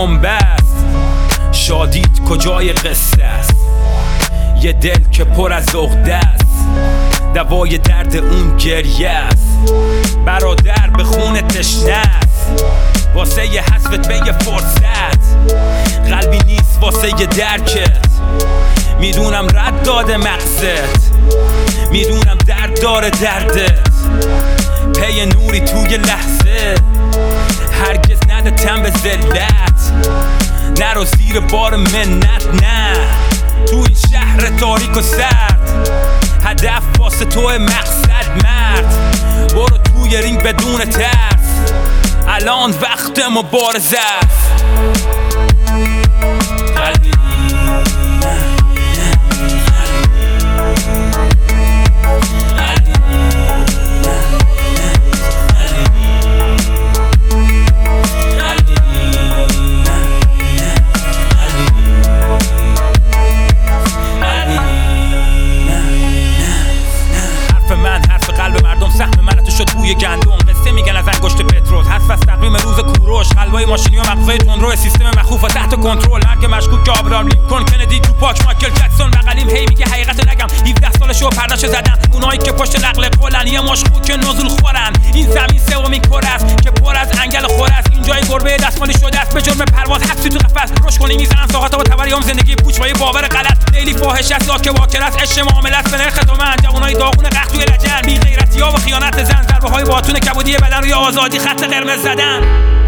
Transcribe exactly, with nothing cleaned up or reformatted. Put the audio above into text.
بنبست. شادیت کجای قصه است؟ یه دل که پر از عقده است، دوای درد اون گریه است. برادر به خون تشنه است، واسه یه حسبت به یه فرصت. قلبی نیست واسه یه درکت، میدونم رد داده مقصد، میدونم درد داره دردت. پی نوری توی لحظه، هرگز نده تن به ذلت. نرو زیر بار منت، نه تو این شهر تاریک و سرد. هدف واسه تو مقصد مرد، برو توی رینگ بدون ترس. الان وقت مبارزه است. قلبی سهم من تو شد بوی گندم. قصه میگن از انگشت پترول، حرف از تقویم روز کوروش. قلبای ماشینی و مغزای تندرو، سیستم مخوف و تحت کنترل. مرگ مشکوک که آبرام لینکلن، کندی، توپاک، مایکل جکسون. بغلیم هی میگه حقیقتو نگم، هفده سالشو پرداشو زدم. اونایی که پشت نقل قولن یه مشکوک نزول خورن. این زمین سومین کره است که پر از انگل خور است. اینجای گربه دستمالی شده است، به جرم پرواز حبسی تو قفس. روش کنی میزنن ساعات با تبریام زندگی پوچ با یه باور غلط. لیلی فاحش است، لاک واکر است، عشق معامله است به نرخ تومن. جوونای داغون قحط توی لجن، بی غیرتی‌ها و خیانت زن. ضربه‌های باتون کبودی بدن روی آزادی خط قرمز زدن.